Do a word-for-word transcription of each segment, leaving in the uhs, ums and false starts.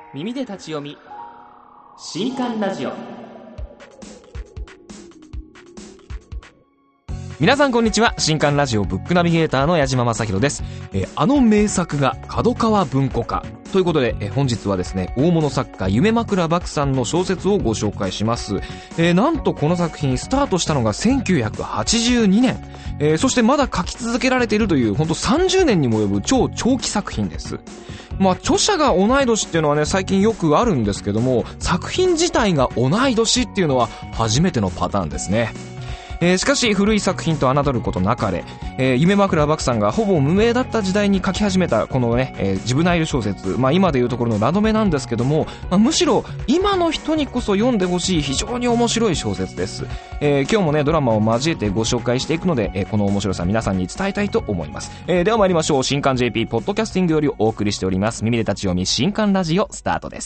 耳で立ち読み新刊ラジオ。皆さんこんにちは。新刊ラジオブックナビゲーターの矢島正宏です。えー、あの名作が角川文庫化ということで、えー、本日はですね、大物作家夢枕獏さんの小説をご紹介します。えー、なんとこの作品スタートしたのがせんきゅうひゃくはちじゅうにねん、えー、そしてまだ書き続けられているという本当さんじゅうねんにも及ぶ超長期作品です。まあ著者が同い年っていうのはね、最近よくあるんですけども、作品自体が同い年っていうのは初めてのパターンですね。えー、しかし古い作品と侮ることなかれ、えー、夢枕獏さんがほぼ無名だった時代に書き始めたこのね、えー、ジブナイル小説、まあ今でいうところのラノベなんですけども、まあ、むしろ今の人にこそ読んでほしい非常に面白い小説です。えー、今日もねドラマを交えてご紹介していくので、えー、この面白さ皆さんに伝えたいと思います。えー、では参りましょう。新刊 ジェーピー ポッドキャスティングよりお送りしております耳で立ち読み新刊ラジオスタートです。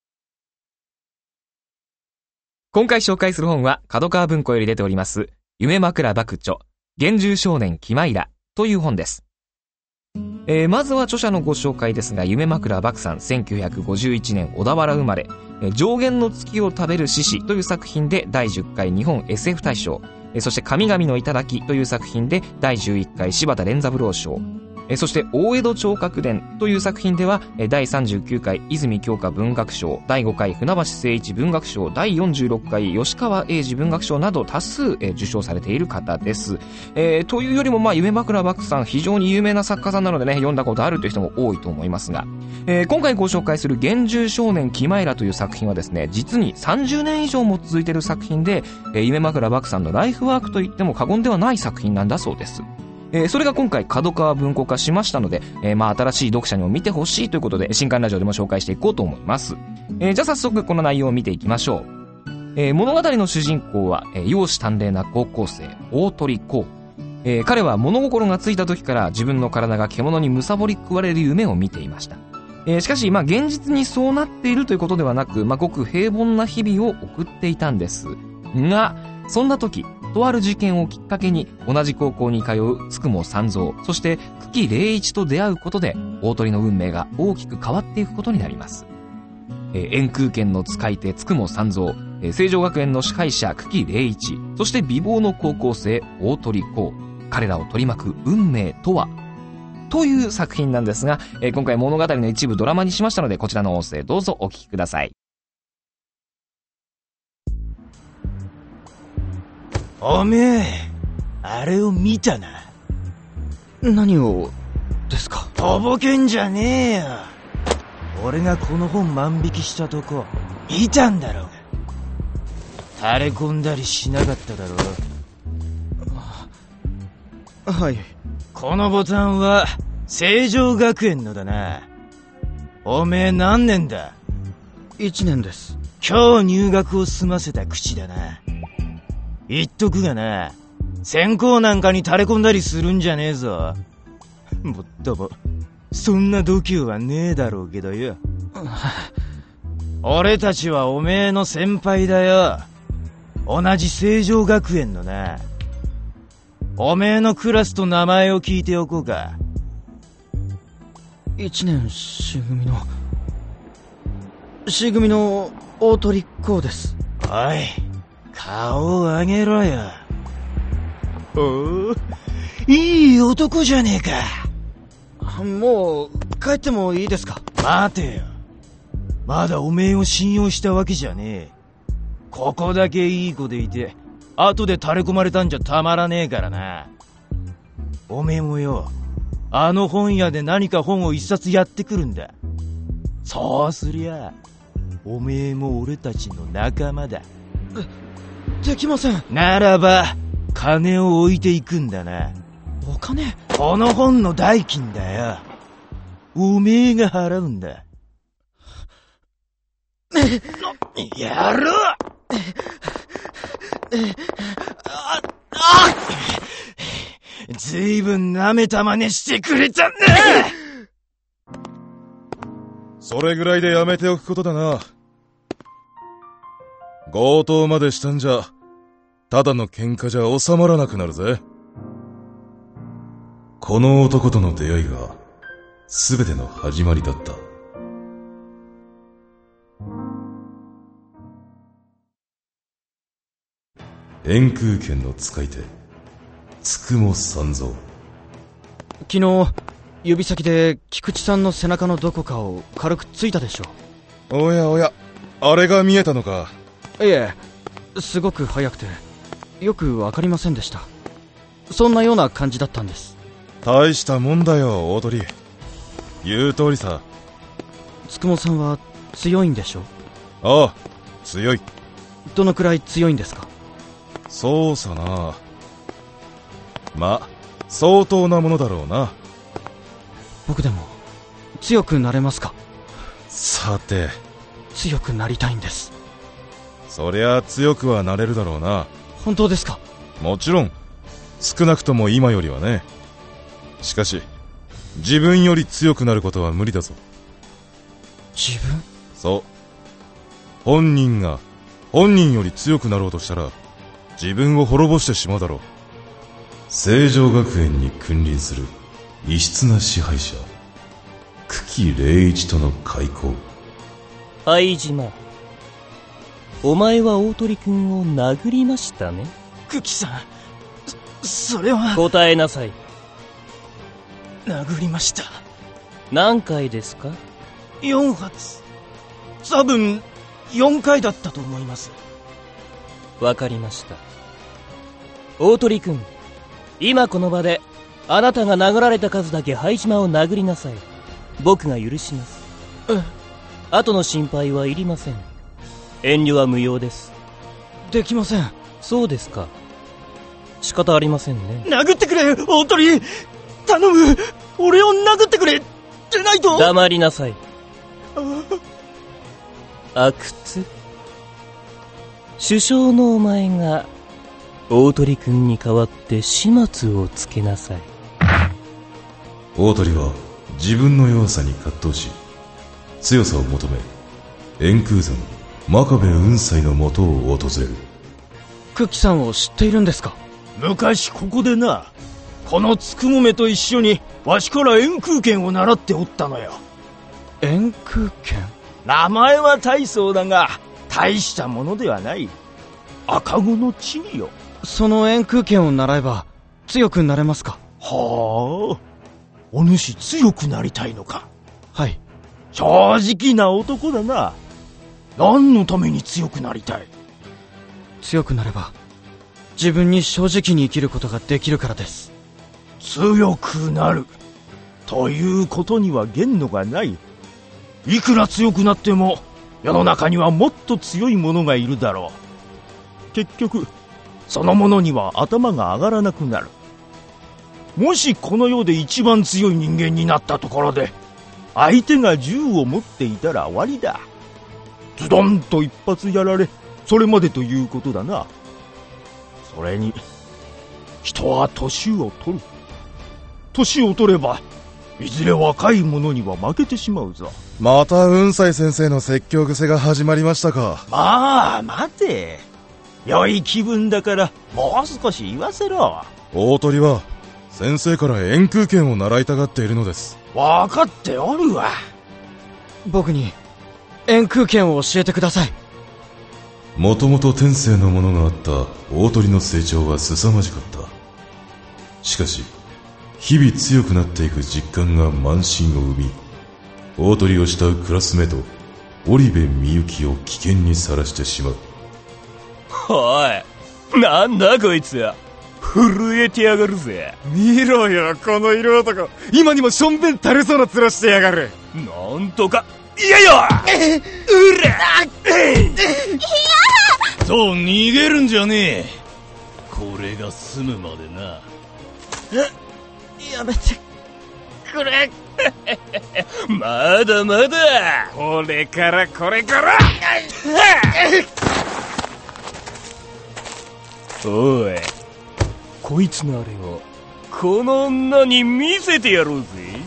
今回紹介する本は角川文庫より出ております夢枕獏著幻獣少年キマイラという本です。えー、まずは著者のご紹介ですが、夢枕獏さんせんきゅうひゃくごじゅういちねん小田原生まれ、えー、上弦の月を食べる獅子という作品でだいじゅっかい日本 エスエフ 大賞、えー、そして神々の頂という作品でだいじゅういっかい柴田錬三郎賞、えー、そして大江戸聴覚伝という作品ではだいさんじゅうきゅうかい泉鏡花文学賞、だいごかい船橋誠一文学賞、だいよんじゅうろっかい吉川英治文学賞など多数受賞されている方です。えー、というよりもまあ夢枕獏さん非常に有名な作家さんなのでね、読んだことあるという人も多いと思いますが、えー、今回ご紹介する幻獣少年キマイラという作品はですね、実にさんじゅうねん以上も続いている作品で、えー、夢枕獏さんのライフワークといっても過言ではない作品なんだそうです。えー、それが今回角川文庫化しましたので、えー、まあ新しい読者にも見てほしいということで新刊ラジオでも紹介していこうと思います。えー、じゃあ早速この内容を見ていきましょう。えー、物語の主人公は、えー、容姿端麗な高校生大鳥光、えー、彼は物心がついた時から自分の体が獣に貪り食われる夢を見ていました。えー、しかしまあ現実にそうなっているということではなく、まあ、ごく平凡な日々を送っていたんですが、そんな時とある事件をきっかけに同じ高校に通うつくも三蔵、そして久喜礼一と出会うことで大鳥の運命が大きく変わっていくことになります。えー、円空拳の使い手つくも三蔵、えー、成城学園の支配者久喜礼一、そして美貌の高校生大鳥光、彼らを取り巻く運命とはという作品なんですが、えー、今回物語の一部ドラマにしましたので、こちらの音声どうぞお聞きください。 おめえ、あれを見たな。 何をですか？ とぼけんじゃねえよ。俺がこの本万引きしたとこ見たんだろうが。垂れ込んだりしなかっただろう。はい。 このボタンは成城学園のだな。おめえ何年だ？ 一年です。 今日入学を済ませた口だな。言っとくがな、線香なんかに垂れ込んだりするんじゃねえぞ。もっともそんな度胸はねえだろうけどよ。俺たちはおめえの先輩だよ。同じ成城学園のな。おめえのクラスと名前を聞いておこうか。 一年 C 組の C 組の大鳥光です。 おい、顔を上げろよ。おお、いい男じゃねえか。もう帰ってもいいですか？ 待てよ、まだおめえを信用したわけじゃねえ。ここだけいい子でいて後で垂れ込まれたんじゃたまらねえからな。おめえもよ、あの本屋で何か本を一冊やってくるんだ。そうすりゃおめえも俺たちの仲間だ。 できません。 ならば金を置いていくんだな。 お金？ この本の代金だよ。おめえが払うんだ。やろう。ああ、ずいぶん舐めた真似してくれたね。 それぐらいでやめておくことだな。強盗までしたんじゃただの喧嘩じゃ収まらなくなるぜ。この男との出会いが全ての始まりだった。 円空拳の使い手、つくも三蔵。 昨日指先で菊池さんの背中のどこかを軽くついたでしょおやおや、あれが見えたのか。 う。いえ、すごく速くてよくわかりませんでした。そんなような感じだったんです。 大したもんだよ、大鳥。言う通りさ。 つくもさんは強いんでしょ？ ああ、強い。 どのくらい強いんですか？ そうさな。ま、相当なものだろうな。 僕でも強くなれますか？ さて、 強くなりたいんです。 そりゃ強くはなれるだろうな。 本当ですか？ もちろん、少なくとも今よりはね。しかし、自分より強くなることは無理だぞ。 自分？ そう。本人が本人より強くなろうとしたら、自分を滅ぼしてしまうだろう。成城学園に君臨する異質な支配者、久喜礼一との開口。 相島、お前は大鳥くんを殴りましたね。 久喜さん、そ、それは。 答えなさい。 殴りました。 何回ですか？ よん発。多分よんかいだったと思います。 わかりました。大鳥くん、今この場であなたが殴られた数だけ灰島を殴りなさい。僕が許します。 え、 後の心配はいりません。遠慮は無用です。 できません。 そうですか。仕方ありませんね。 殴ってくれ、大鳥。頼む、俺を殴ってくれ。でないと。 黙りなさい。阿久津、首相のお前が大鳥くんに代わって始末をつけなさい。 大鳥は自分の弱さに葛藤し、強さを求め円空山真壁雲斎の元を訪れる。 久喜さんを知っているんですか？ 昔ここでな、このつくもめと一緒にわしから円空拳を習っておったのよ。 円空拳？ 名前は大層だが大したものではない。赤子の地位よ。 その円空拳を習えば強くなれますか？ はあ、お主強くなりたいのか？ はい。 正直な男だな。何のために強くなりたい？ 強くなれば自分に正直に生きることができるからです。 強くなるということには限度がない。いくら強くなっても世の中にはもっと強い者がいるだろう。結局その者には頭が上がらなくなる。もしこの世で一番強い人間になったところで相手が銃を持っていたら終わりだ。ズドンと一発やられそれまでということだな。それに人は年を取る。年を取ればいずれ若い者には負けてしまうぞ。 また雲斎先生の説教癖が始まりましたか。 まあ待て、良い気分だからもう少し言わせろ。 大鳥は先生から円空拳を習いたがっているのです。 分かっておるわ。 僕に円空拳を教えてください。 もともと天性のものがあった大鳥の成長は凄まじかった。しかし日々強くなっていく実感が慢心を生み、大鳥を慕うクラスメート織部みゆきを危険にさらしてしまう。 おい、なんだこいつ、震えてやがるぜ。 見ろよこの色男、今にもしょんべん垂れそうな面してやがる。 なんとかいやよ、うらそう逃げるんじゃねえ。これが済むまでな。 やめてくれ。 まだまだ、 これからこれからおい、こいつのあれをこの女に見せてやろうぜ。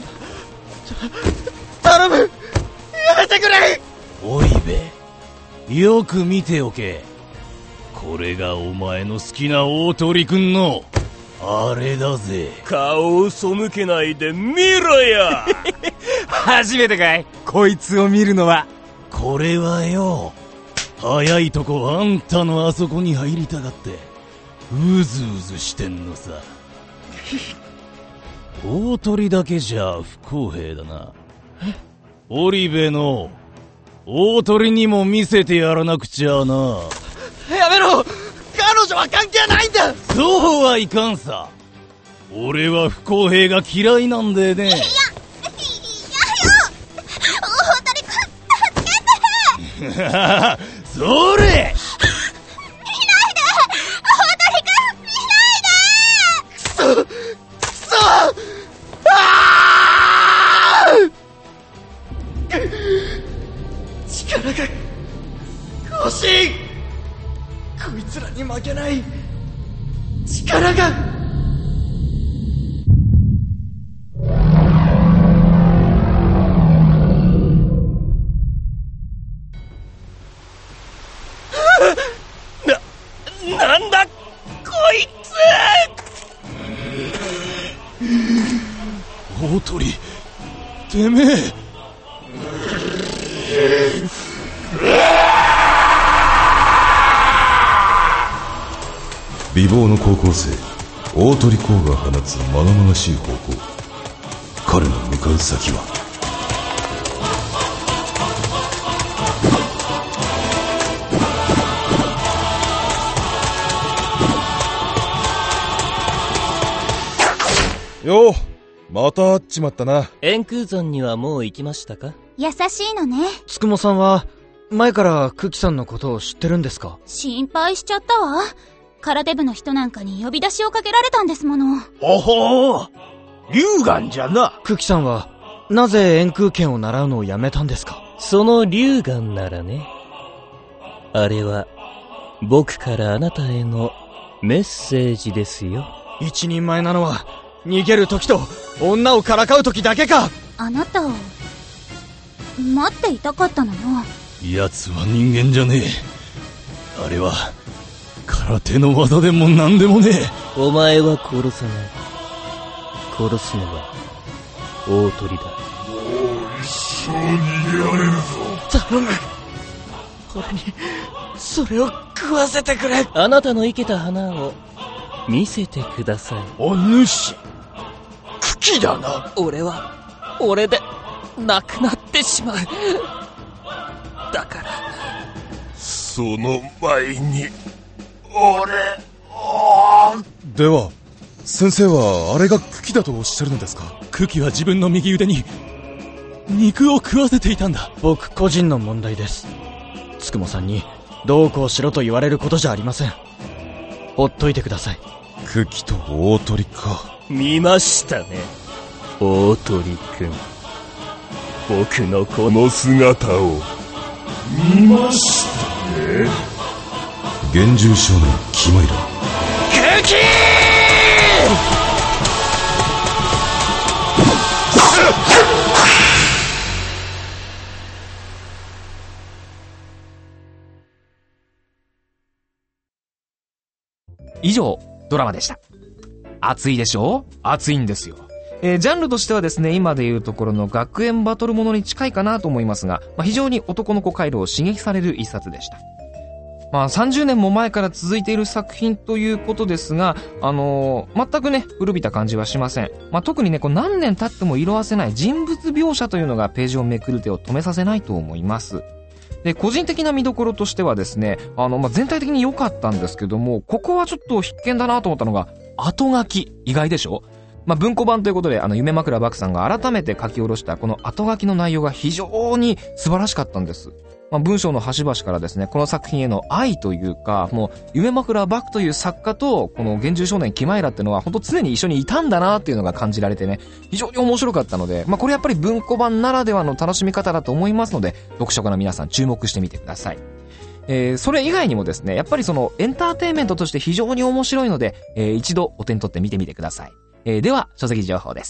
頼む、やめてくれ。 織部、よく見ておけ。これがお前の好きな大鳥くんのあれだぜ。 顔を背けないで見ろよ。 初めてかいこいつを見るのは。 これはよ、早いとこあんたのあそこに入りたがってうずうずしてんのさ。大鳥だけじゃ不公平だな。織部の大鳥にも見せてやらなくちゃな。 やめろ、彼女は関係ないんだ。 そうはいかんさ。俺は不公平が嫌いなんでね。いや、いやよ、大鳥くん助けて。それ。 力が欲しい。こいつらに負けない力が。 な、なんだこいつ。大鳥、てめえ。 美貌の高校生大鳥光が放つまがまがしい方向、彼の向かう先は。 よう、また会っちまったな。 円空山にはもう行きましたか？ 優しいのね。 つくもさんは前からクキさんのことを知ってるんですか？ 心配しちゃったわ。空手部の人なんかに呼び出しをかけられたんですもの。 おほー、龍眼じゃな。 クキさんはなぜ円空拳を習うのをやめたんですか？ その龍眼ならね、あれは僕からあなたへのメッセージですよ。 一人前なのは逃げる時と女をからかう時だけか。 あなたを待っていたかったのよ。 奴は人間じゃねえ。あれは空手の技でも何でもねえ。お前は殺さない。殺すのは大鳥だ。 もう一生逃げられるぞ。 頼む、俺にそれを食わせてくれ。 あなたの生けた花を見せてください。 お主、茎だな。 俺は俺で亡くなってしまう。だからその前に俺では先生はあれが茎だとおっしゃるのですか？ 茎は自分の右腕に肉を食わせていたんだ。 僕個人の問題です。つくもさんにどうこうしろと言われることじゃありません。ほっといてください。 茎と大鳥か。 見ましたね、大鳥くん。僕のこの姿を見ましたね。幻獣少年キマイラ。 茎！ 以上、ドラマでした。熱いでしょ？熱いんですよ。えー、ジャンルとしてはですね、今でいうところの学園バトルものに近いかなと思いますが、まあ、非常に男の子回路を刺激される一冊でした。まあさんじゅうねんも前から続いている作品ということですが、あのー、全くね、古びた感じはしません。まあ特にね、こう何年経っても色褪せない人物描写というのがページをめくる手を止めさせないと思います。で、個人的な見どころとしてはですね、あの、まあ、全体的に良かったんですけども、ここはちょっと必見だなと思ったのが、後書き。意外でしょ？まあ、文庫版ということで、あの、夢枕漠さんが改めて書き下ろしたこの後書きの内容が非常に素晴らしかったんです。まあ、文章の端々からですね、この作品への愛というか、もう、夢枕漠という作家と、この幻獣少年キマイラっていうのは、本当常に一緒にいたんだなっていうのが感じられてね、非常に面白かったので、まあ、これやっぱり文庫版ならではの楽しみ方だと思いますので、読書家の皆さん注目してみてください。えー、それ以外にもですね、やっぱりその、エンターテインメントとして非常に面白いので、えー、一度お手に取って見てみてください。えー、では、書籍情報です。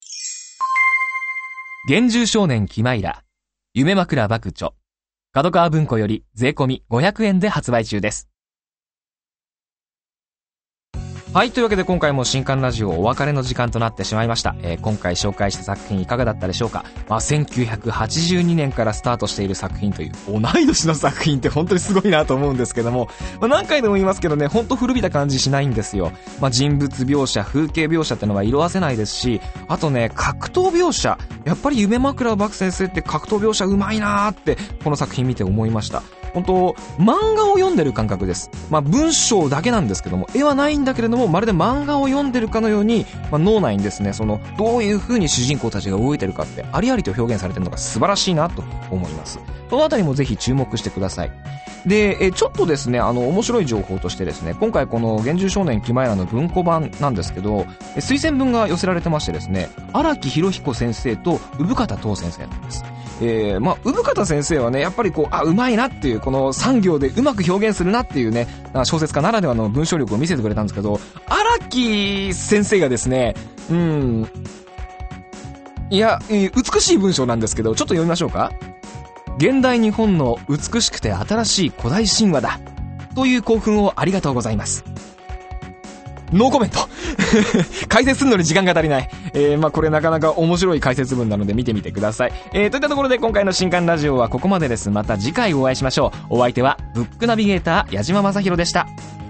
幻獣少年キマイラ、夢枕漠著。角川文庫より税込みごひゃくえんで発売中です。 はい、というわけで今回も新刊ラジオお別れの時間となってしまいました。えー、今回紹介した作品いかがだったでしょうか。まあ、せんきゅうひゃくはちじゅうにねんからスタートしている作品という、同い年の作品って本当にすごいなと思うんですけども、まあ、何回でも言いますけどね、本当古びた感じしないんですよ。まあ、人物描写、風景描写ってのは色褪せないですし、あとね、格闘描写、やっぱり夢枕漠先生って格闘描写うまいなーって、この作品見て思いました。本当漫画を読んでる感覚です。まあ文章だけなんですけども、絵はないんだけれども、まるで漫画を読んでるかのように、まあ、脳内にですね、そのどういう風に主人公たちが動いてるかってありありと表現されてるのが素晴らしいなと思います。そのあたりもぜひ注目してください。で、えちょっとですね、あの面白い情報としてですね、今回この幻獣少年キマイラの文庫版なんですけど、推薦文が寄せられてましてですね、荒木博彦先生と産方藤先生なんです。えー、まあ、産方先生はね、やっぱりこう、あ、うまいなっていう、この産業でうまく表現するなっていうね、小説家ならではの文章力を見せてくれたんですけど、荒木先生がですね、うん、いや、美しい文章なんですけど、ちょっと読みましょうか。現代日本の美しくて新しい古代神話だ。という興奮をありがとうございます。ノーコメント解説するのに時間が足りない。えー、まあこれなかなか面白い解説文なので見てみてください。えー、といったところで今回の新刊ラジオはここまでです。また次回お会いしましょう。お相手はブックナビゲーター矢島正宏でした。